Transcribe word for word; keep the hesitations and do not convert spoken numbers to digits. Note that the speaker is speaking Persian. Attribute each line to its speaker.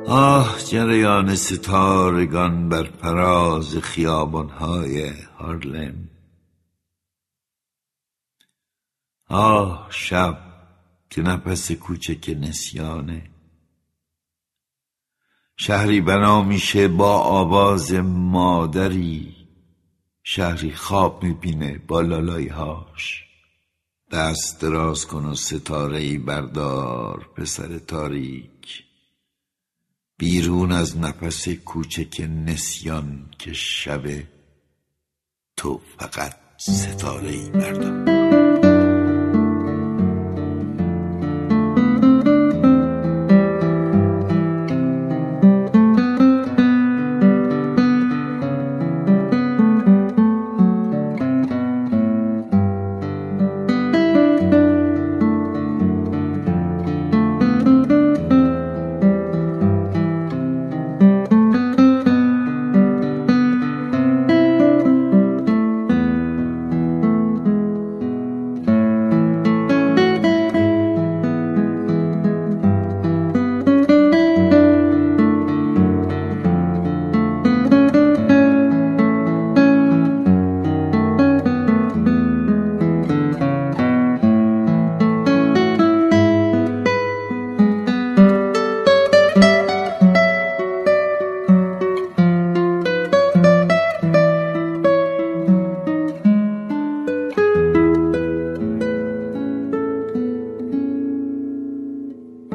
Speaker 1: آه جریان ستارگان بر فراز خیابان‌های هارلم. آه شب که نفس کوچک نسیانه. شهری بنا میشه با آواز مادری، شهری خواب میبینه با لالای هاش. دست دراز کن و ستاره‌ای بردار پسر تاریک، بیرون از نفس کوچک نسیان که شبه تو فقط ستاره‌ای بردار.